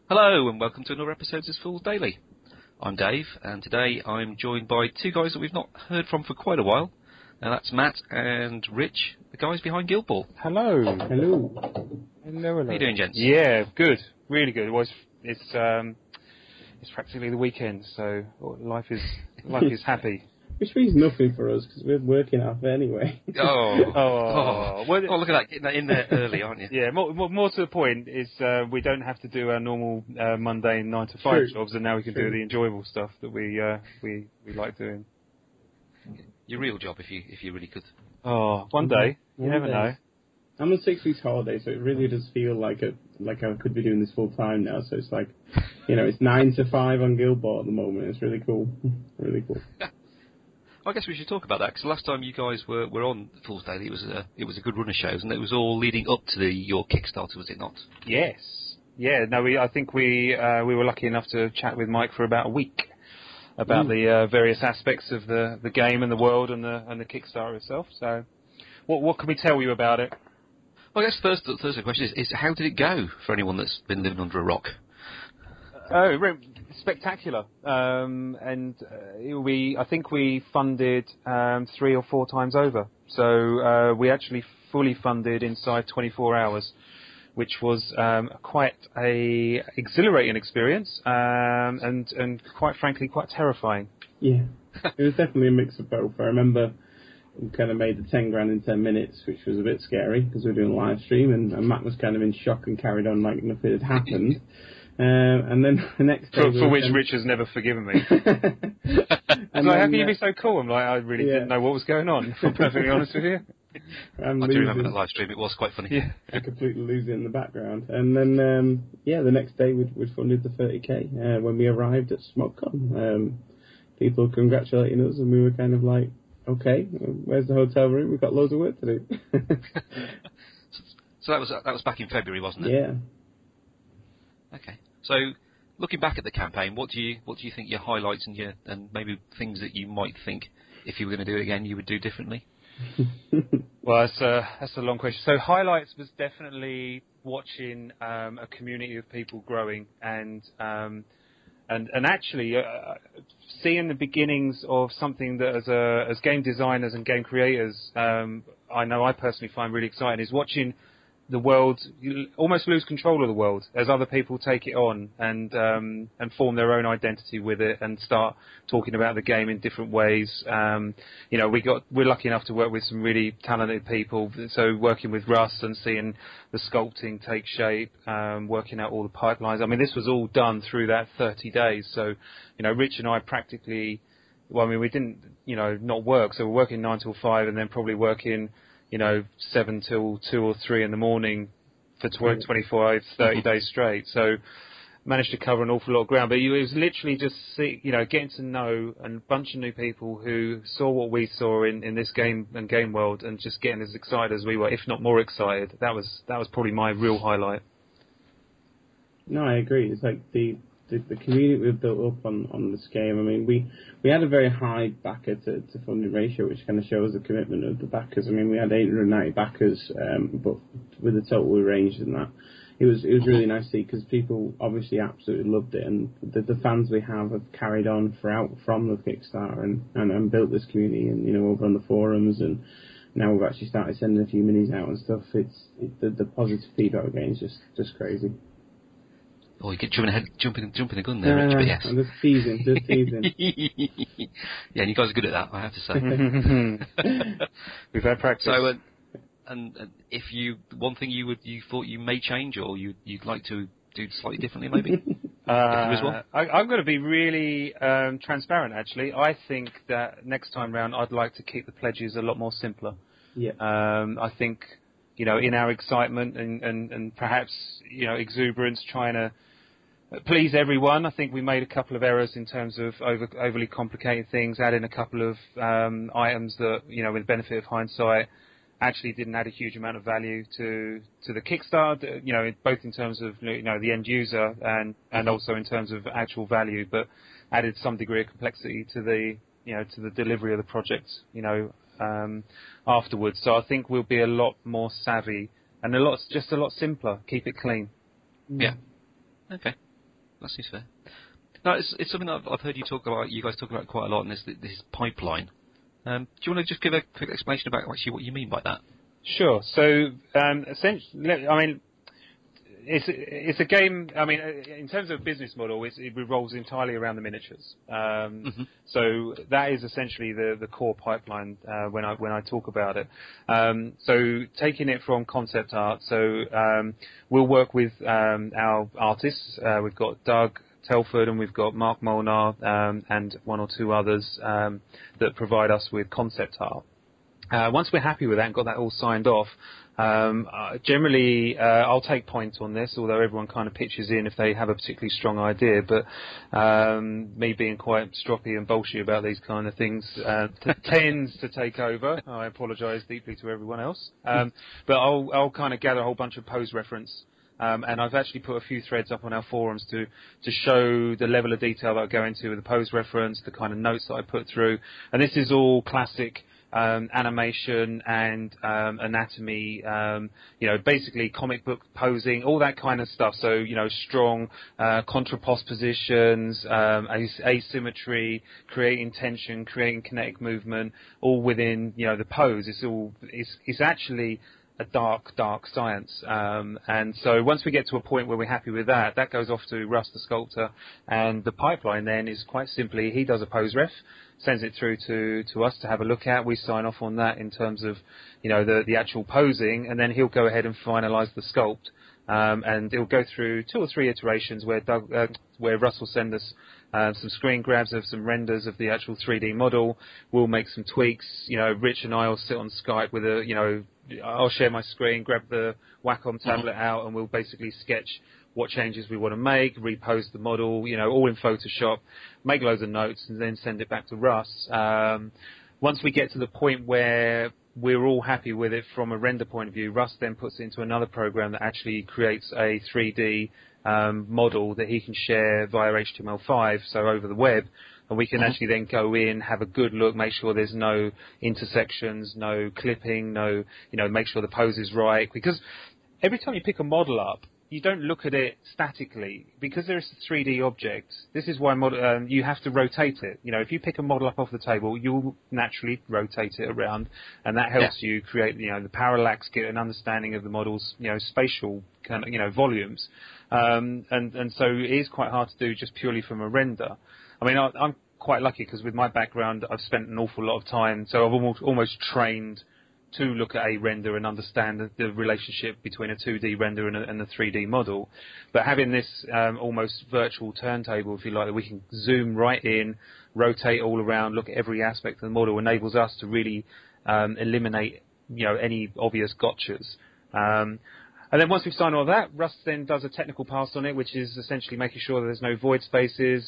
Hello and welcome to another episode of Fool's Daily. I'm Dave, and today I'm joined by two guys that we've not heard from for quite a while. And that's Matt and Rich, the guys behind Guild Ball. Hello. Hello. Hello. How are you doing, gents? Yeah, good. Really good. It's practically the weekend, so life is happy. Which means nothing for us because we're working off anyway. Oh, look at that, getting that in there early, aren't you? Yeah, more to the point is we don't have to do our normal mundane 9 to 5 jobs, and now we can do the enjoyable stuff that we like doing. Your real job, if you really could. Oh, one day. You never know. I'm on 6 weeks holiday, so it really does feel like I could be doing this full time now. So it's like, it's 9 to 5 on Guild Ball at the moment. It's really cool. Really cool. I guess we should talk about that, because last time you guys were on Fool's Daily, it was a good run of shows, and it was all leading up to your Kickstarter, was it not? Yes. Yeah. No. I think we were lucky enough to chat with Mike for about a week about the various aspects of the game and the world and the Kickstarter itself. So, what can we tell you about it? Well, I guess the question is how did it go for anyone that's been living under a rock? Oh, spectacular! I think we funded 3 or 4 times over. So we actually fully funded inside 24 hours, which was quite a exhilarating experience, and quite frankly, quite terrifying. Yeah, it was definitely a mix of both. I remember we kind of made the 10 grand in 10 minutes, which was a bit scary because we were doing a live stream, and Matt was kind of in shock and carried on like nothing had happened. And then the next day... For which Rich has never forgiven me. And how can you be so cool? I'm like, I really didn't know what was going on, if I'm perfectly honest with you. I do remember that live stream, it was quite funny. Yeah. I completely lose it in the background. And then, the next day we'd funded the 30k when we arrived at SmokeCon. People congratulating us, and we were kind of like, okay, where's the hotel room? We've got loads of work to do. So that was back in February, wasn't it? Yeah. Okay. So, looking back at the campaign, what do you think your highlights and maybe things that you might think if you were going to do it again you would do differently? Well, that's a long question. So, highlights was definitely watching a community of people growing and actually seeing the beginnings of something that as game designers and game creators, I know I personally find really exciting, is watching the world, you almost lose control of the world as other people take it on and form their own identity with it and start talking about the game in different ways. We're lucky enough to work with some really talented people. So working with Russ and seeing the sculpting take shape, working out all the pipelines. I mean, this was all done through that 30 days. So, Rich and I practically, we didn't, not work. So we're working 9 till 5 and then probably working 7 till 2 or 3 in the morning for 25, 30 days straight. So managed to cover an awful lot of ground. But it was literally just getting to know a bunch of new people who saw what we saw in this game and game world, and just getting as excited as we were, if not more excited. That was probably my real highlight. No, I agree. It's like the community we've built up on this game. I mean, we had a very high backer to funding ratio, which kind of shows the commitment of the backers. I mean, we had 890 backers, but with the total we ranged in that, it was really nice to see, because people obviously absolutely loved it, and the fans we have carried on from the Kickstarter and built this community, and over on the forums, and now we've actually started sending a few minis out and stuff. The positive feedback we're getting is just crazy. Oh, you get jumping the gun there, Rich, but yes. I'm just teasing. Yeah, and you guys are good at that, I have to say. We've had practice. So, and if one thing you thought you may change, or you'd like to do slightly differently, maybe? I'm going to be really transparent, actually. I think that next time round, I'd like to keep the pledges a lot more simpler. Yeah. I think, in our excitement and perhaps, exuberance, trying to please everyone, I think we made a couple of errors in terms of overly complicating things, adding a couple of items that, with the benefit of hindsight, actually didn't add a huge amount of value to the Kickstarter, both in terms of, the end user and also in terms of actual value, but added some degree of complexity to the delivery of the project, afterwards. So I think we'll be a lot more savvy and a lot simpler. Keep it clean. Yeah. Okay. That seems fair. No, it's something that I've heard you guys talk about quite a lot, and this pipeline. Do you want to just give a quick explanation about actually what you mean by that? Sure. So, essentially, I mean, it's a game. I mean, in terms of business model, it revolves entirely around the miniatures. So that is essentially the core pipeline when I talk about it. So taking it from concept art. So we'll work with our artists. We've got Doug Telford and we've got Mark Molnar and one or two others that provide us with concept art. Once we're happy with that and got that all signed off, generally I'll take point on this, although everyone kind of pitches in if they have a particularly strong idea. But me being quite stroppy and bolshy about these kind of things tends to take over. I apologise deeply to everyone else. But I'll kind of gather a whole bunch of pose reference. And I've actually put a few threads up on our forums to show the level of detail that I go into with the pose reference, the kind of notes that I put through. And this is all classic animation and anatomy, basically comic book posing, all that kind of stuff. So, strong contrapost positions, asymmetry, creating tension, creating kinetic movement, all within, the pose. It's actually a dark science. And so once we get to a point where we're happy with that, that goes off to Russ, the sculptor, and the pipeline then is quite simply, he does a pose ref, sends it through to us to have a look at. We sign off on that in terms of, the actual posing, and then he'll go ahead and finalise the sculpt. And it'll go through 2 or 3 iterations where Russ will send us some screen grabs of some renders of the actual 3D model. We'll make some tweaks. Rich and I will sit on Skype with I'll share my screen, grab the Wacom tablet out, and we'll basically sketch what changes we want to make, repose the model, all in Photoshop, make loads of notes, and then send it back to Russ. Once we get to the point where we're all happy with it from a render point of view, Russ then puts it into another program that actually creates a 3D model that he can share via HTML5, so over the web, and we can actually then go in, have a good look, make sure there's no intersections, no clipping, make sure the pose is right. Because every time you pick a model up, you don't look at it statically. Because there is a 3D object, this is why you have to rotate it. If you pick a model up off the table, you'll naturally rotate it around, and that helps you create, the parallax, get an understanding of the model's, spatial kind of, volumes. And so it is quite hard to do just purely from a render. I mean, I'm quite lucky because with my background, I've spent an awful lot of time, so I've almost trained to look at a render and understand the relationship between a 2D render and a 3D model. But having this almost virtual turntable, if you like, that we can zoom right in, rotate all around, look at every aspect of the model, enables us to really eliminate, any obvious gotchas. And then once we've signed all that, Russ then does a technical pass on it, which is essentially making sure that there's no void spaces,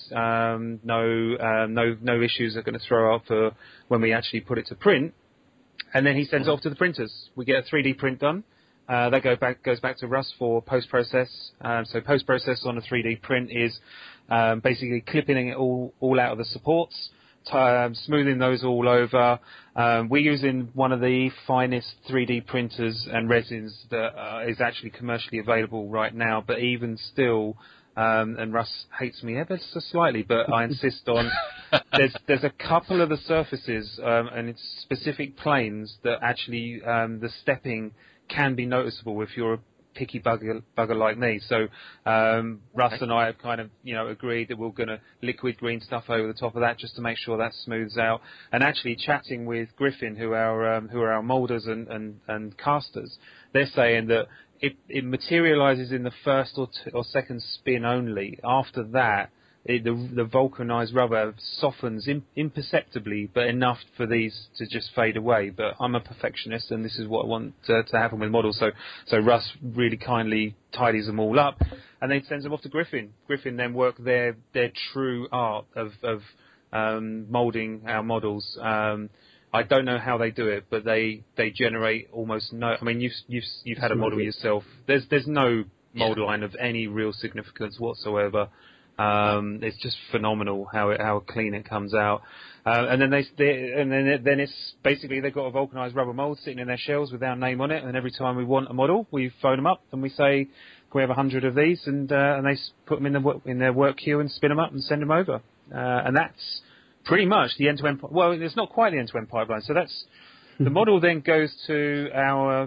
no issues that are going to throw up for when we actually put it to print. And then he sends it off to the printers. We get a 3D print done. That goes back to Russ for post-process. So post-process on a 3D print is basically clipping it all out of the supports, smoothing those all over. We're using one of the finest 3D printers and resins that is actually commercially available right now, but even still, and Russ hates me ever so slightly, but I insist on, there's a couple of the surfaces and it's specific planes that actually the stepping can be noticeable if you're a picky bugger like me. So Russ and I have kind of agreed that we're going to liquid green stuff over the top of that just to make sure that smooths out. And actually chatting with Griffin, who are our moulders and casters, they're saying that it materialises in the first or second spin only. After that, the vulcanized rubber softens imperceptibly, but enough for these to just fade away. But I'm a perfectionist, and this is what I want to happen with models. So Russ really kindly tidies them all up, and then sends them off to Griffin. Griffin then work their true art of moulding our models. I don't know how they do it, but they generate almost no. I mean, you've had a model yourself. There's no mold line of any real significance whatsoever. It's just phenomenal how clean it comes out. And then then it's basically they've got a vulcanized rubber mold sitting in their shells with our name on it. And every time we want a model, we phone them up and we say, "Can we have 100 of these?" And they put them in their work queue and spin them up and send them over. And that's pretty much the end-to-end. Well, it's not quite the end-to-end pipeline. So that's the model. Then goes to our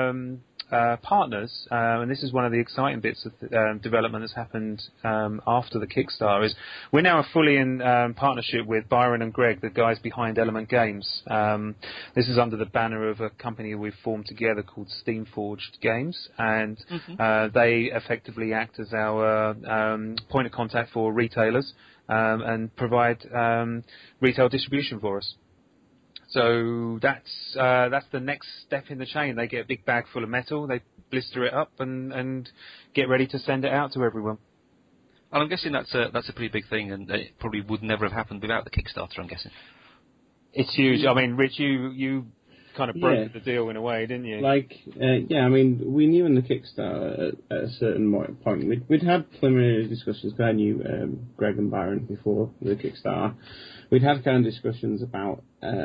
partners, and this is one of the exciting bits of development that's happened after the Kickstarter, is we're now fully in partnership with Byron and Greg, the guys behind Element Games. This is under the banner of a company we've formed together called Steamforged Games, and they effectively act as our point of contact for retailers and provide retail distribution for us. So that's the next step in the chain. They get a big bag full of metal, they blister it up, and get ready to send it out to everyone. And I'm guessing that's a pretty big thing, and it probably would never have happened without the Kickstarter, I'm guessing. It's huge. I mean, Rich, you kind of broke the deal in a way, didn't you? I mean, we knew in the Kickstarter at a certain point, we'd had preliminary discussions, because I knew Greg and Byron before the Kickstarter. We'd had kind of discussions about,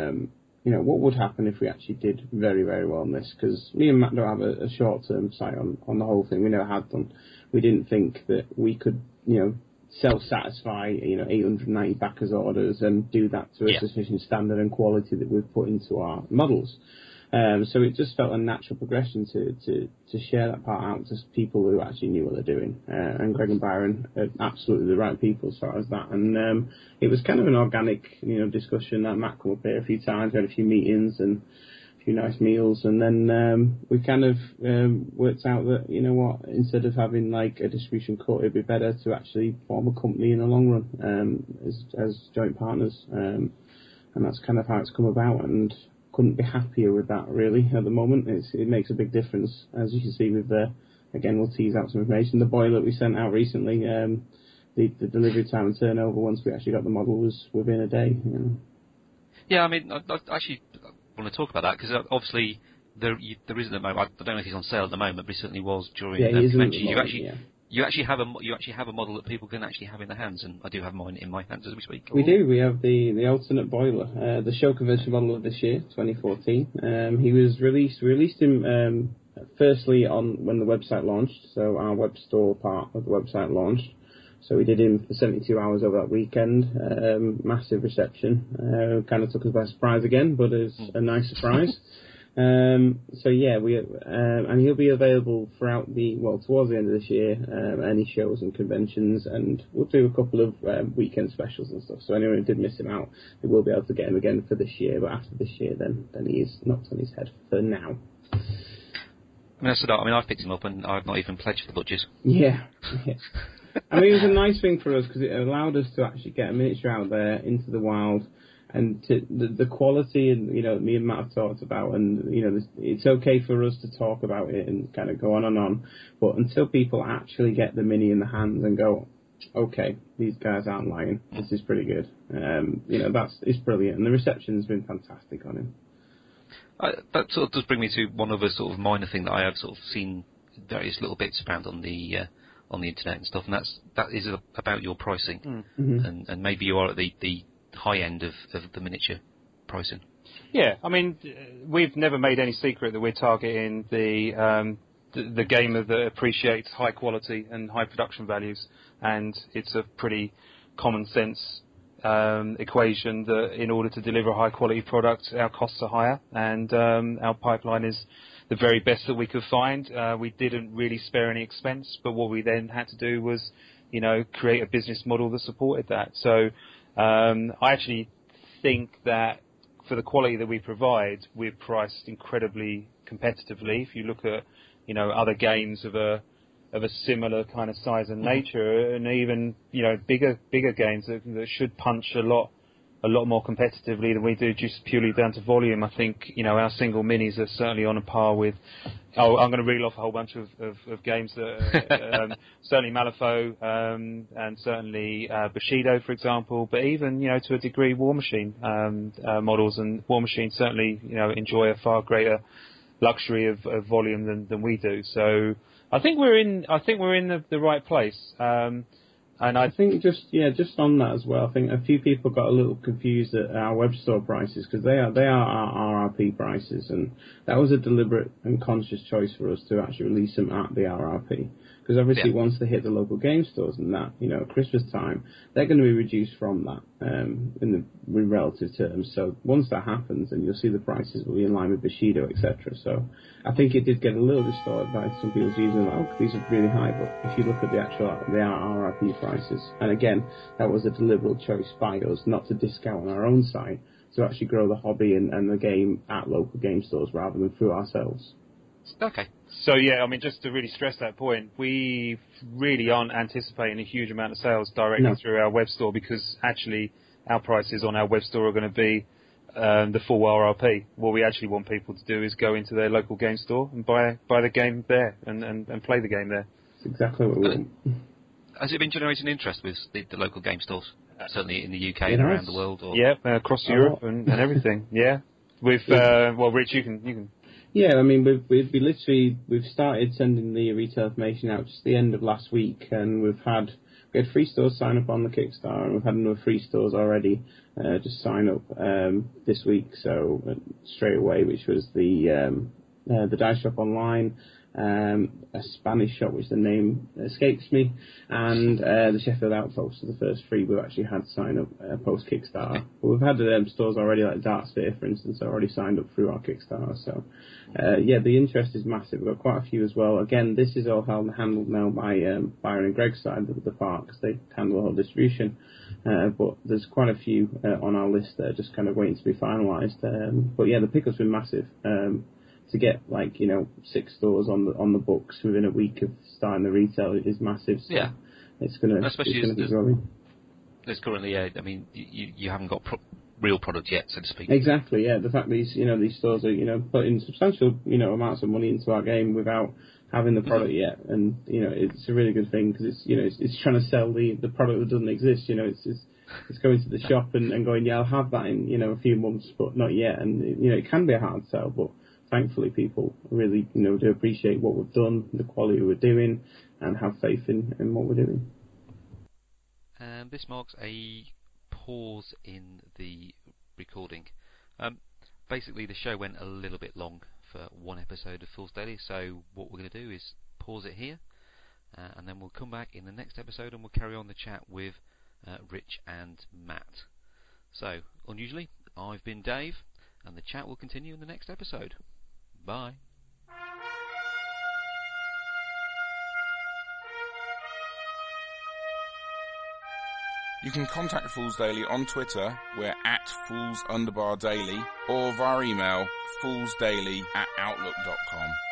what would happen if we actually did very, very well on this, because me and Matt don't have a short-term sight on the whole thing. We never had done. We didn't think that we could, self-satisfy, 890 backers orders and do that to a sufficient standard and quality that we've put into our models. So it just felt a natural progression to share that part out to people who actually knew what they're doing. And Greg and Byron are absolutely the right people as far as that. And it was kind of an organic, discussion that Matt came up here a few times. We had a few meetings and a few nice meals, and then we kind of worked out that, instead of having like a distribution cut, it'd be better to actually form a company in the long run as joint partners. And that's kind of how it's come about, and couldn't be happier with that, really, at the moment. It makes a big difference, as you can see with again, we'll tease out some information. The boiler we sent out recently, the delivery time and turnover once we actually got the model was within a day. Yeah, I mean, I actually want to talk about that, because obviously there isn't at the moment. I don't know if he's on sale at the moment, but he certainly was during the convention. You actually have a model that people can actually have in their hands, and I do have mine in my hands as we speak. We do. We have the alternate boiler, the show convention model of this year, 2014. He was released. We released him firstly when the website launched, so our web store part of the website launched. So we did him for 72 hours over that weekend. Massive reception. Kind of took us by surprise again, but it's a nice surprise. And he'll be available throughout towards the end of this year, any shows and conventions, and we'll do a couple of weekend specials and stuff. So anyone who did miss him out, they will be able to get him again for this year. But after this year, then he is knocked on his head for now. I've picked him up and I've not even pledged the budget. Yeah. I mean, it was a nice thing for us because it allowed us to actually get a miniature out there into the wild. And the quality, and me and Matt have talked about, and it's okay for us to talk about it and kind of go on and on, but until people actually get the mini in the hands and go, okay, these guys aren't lying, this is pretty good. It's brilliant, and the reception's been fantastic on him. That sort of does bring me to one other sort of minor thing that I have sort of seen various little bits around on the internet and stuff, and that is about your pricing, and maybe you are at the high end of the miniature pricing. Yeah, I mean, we've never made any secret that we're targeting the gamer that appreciates high quality and high production values, and it's a pretty common sense equation that in order to deliver a high quality product, our costs are higher, and our pipeline is the very best that we could find. We didn't really spare any expense, but what we then had to do was, create a business model that supported that. So I actually think that for the quality that we provide, we're priced incredibly competitively. If you look at, other games of a similar kind of size and nature, and even, bigger games that should punch a lot more competitively than we do, just purely down to volume. I think, our single minis are certainly on a par with. I'm going to reel off a whole bunch of games that certainly Malifaux, and certainly Bushido, for example, but even, to a degree, War Machine models, and War Machine certainly, enjoy a far greater luxury of volume than we do. So I think we're in the right place. And I think just on that as well, I think a few people got a little confused at our web store prices, because they are our RRP prices, and that was a deliberate and conscious choice for us to actually release them at the RRP. Because obviously once they hit the local game stores and that, at Christmas time, they're going to be reduced from that in relative terms. So once that happens, then you'll see the prices will be in line with Bushido, etc. So I think it did get a little distorted by some people's views, like, these are really high, but if you look at the RRP prices, and again, that was a deliberate choice by us not to discount on our own side, to actually grow the hobby and the game at local game stores rather than through ourselves. Okay. So just to really stress that point, we really aren't anticipating a huge amount of sales directly through our web store, because actually our prices on our web store are going to be the full RRP. What we actually want people to do is go into their local game store and buy the game there and play the game there. That's exactly what we want. Has it been generating interest with the local game stores? Certainly in the UK and around the world? Or? Yeah, across Europe and everything, yeah. With, Rich, you can... Yeah, we've started sending the retail information out just the end of last week, and we had 3 stores sign up on the Kickstarter, and we've had another 3 stores already just sign up this week, so straight away, which was the Dice Shop Online, a Spanish shop which the name escapes me, and the Sheffield Outpost. So the first 3 we've actually had sign up post Kickstarter. But we've had stores already, like Dartsphere, for instance, already signed up through our Kickstarter. So the interest is massive. We've got quite a few as well. Again, this is all handled now by Byron and Greg's side of the park, because they handle the whole distribution. But there's quite a few on our list that are just kind of waiting to be finalised. But the pickup's been massive. To get 6 stores on the books within a week of starting the retail is massive. So it's going to be growing. There's currently, you haven't got real product yet, so to speak. Exactly. Yeah. The fact these stores are putting substantial amounts of money into our game without having the product yet, and it's a really good thing, because it's trying to sell the product that doesn't exist. It's going to the shop and going, I'll have that in a few months, but not yet. And it can be a hard sell, but thankfully people really do appreciate what we've done, the quality we're doing, and have faith in what we're doing. And this marks a pause in the recording. Basically the show went a little bit long for one episode of Fool's Daily, so what we're going to do is pause it here, and then we'll come back in the next episode and we'll carry on the chat with Rich and Matt. So, unusually, I've been Dave, and the chat will continue in the next episode. Bye. You can contact Fools Daily on Twitter, we're @Fools_Daily, or via email, foolsdaily@outlook.com.